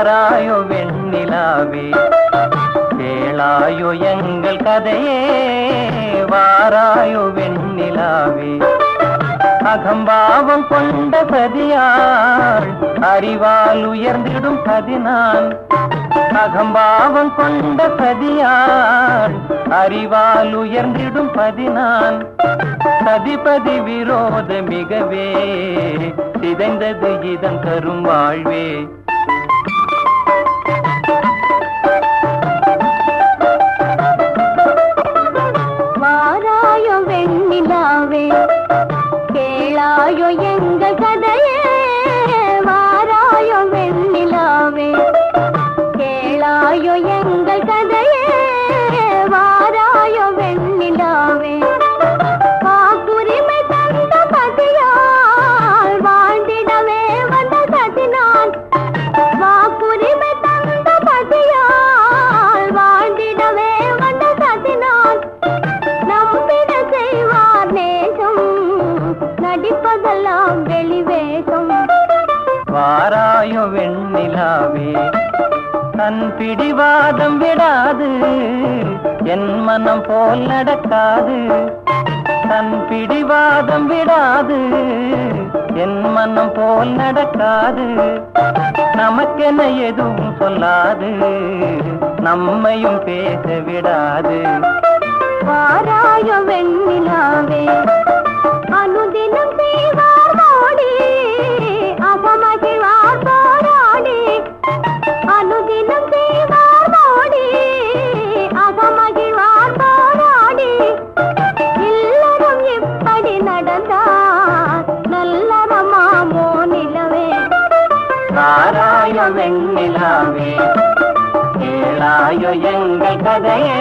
வாராயோ வெண்ணிலாவே கேளாயோ எங்கள் கதையே வாராயோ வெண்ணிலாவே அகம்பாவம் கொண்ட பதியாள் அறிவால் உயர்ந்திடும் பதினான் அகம்பாவம் கொண்ட பதியாள் அறிவால் உயர்ந்திடும் பதினான் சதிபதி விரோத மிகவே சிதைந்தது இதன் தரும் வாழ்வே வாராயோ வெண்ணிலாவே கேளாயோ எங்கள் கதையே வாராயோ வெண்ணிலாவே கேளாயோ எங்கள் கதையே வாராயோ வெண்ணிலாவே வாக்குரிமை தந்த பதியால் வாழ்ந்திடவே வந்த சதினான் வாக்குரிமை தந்த பதியால் வாழ்ந்திடவே வந்த சதினான் நம்பிட செய்வார் நேசம் நடிப்பதெல்லாம் வெளிவேஷம் வாராயோ வெண்ணிலாவே தன் பிடிவாதம் விடாது என் மனம் போல் நடக்காது தன் பிடிவாதம் விடாது என் மனம் போல் நடக்காது நமக்கென எதுவும் சொல்லாது நம்மையும் பேச விடாது வாராயோ வெண்ணிலாவே அனுதினம் செய்வார் மோடி அகமகிழ்வார் போராடி அனுதினம் செய்வார் மோடி அகமகிழ்வார் போராடி இல்லறம் இப்படி நடந்தார் நல்லறமாமோ நிலவே வாராயோ வெண்ணிலாவே கேளாயோ எங்கள் கதையே